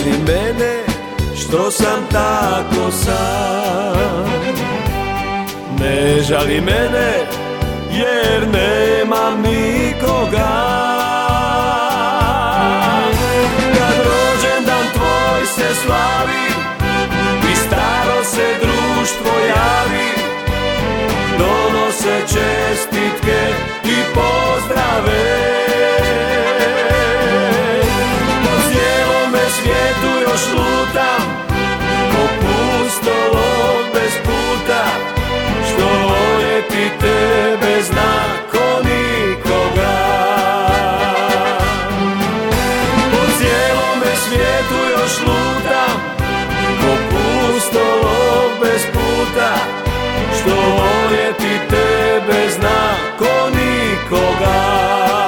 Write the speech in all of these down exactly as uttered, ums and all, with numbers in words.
žali mene što sam tako sam. Ne žali mene jer nemam nikoga. Kad rođendan tvoj se slavi i staro se društvo javi, donose čestitke i pozdrave. Po cijelome svijetu još lutam ko pustolog bez puta, što voljeti tebe zna ko nikoga. Po cijelome svijetu još lutam ko pustolog bez puta, što voljeti tebe zna ko nikoga.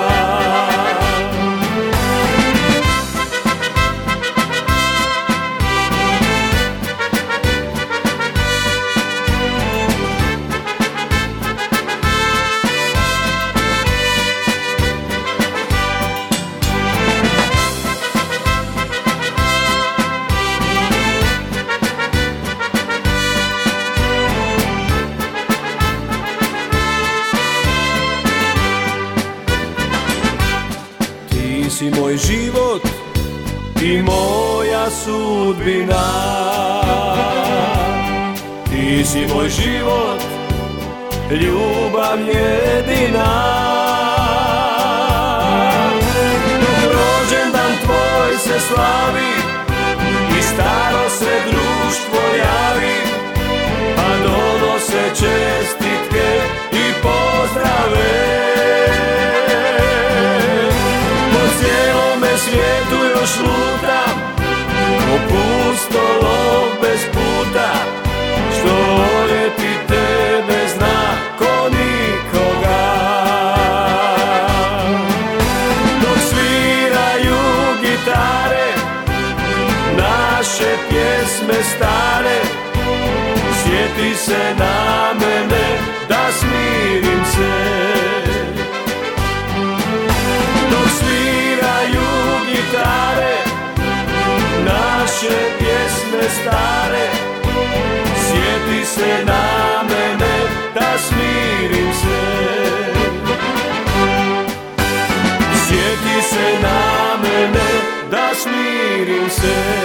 Ti si moj život i moja sudbina. Ti si moj život, ljubav jedina. Dok rođendan tvoj se slavi i staro se društvo javi, a donose čestitke i pozdrave. Svijetu još lutam ko pustolog bez puta, što voljeti tebe zna ko nikoga. Dok sviraju gitare naše pjesme stare, sjeti se na mene da smirim se. Dok sviraju gitare naše pjesme stare, sjeti se na mene da smirim se. Sjeti se na mene da smirim se.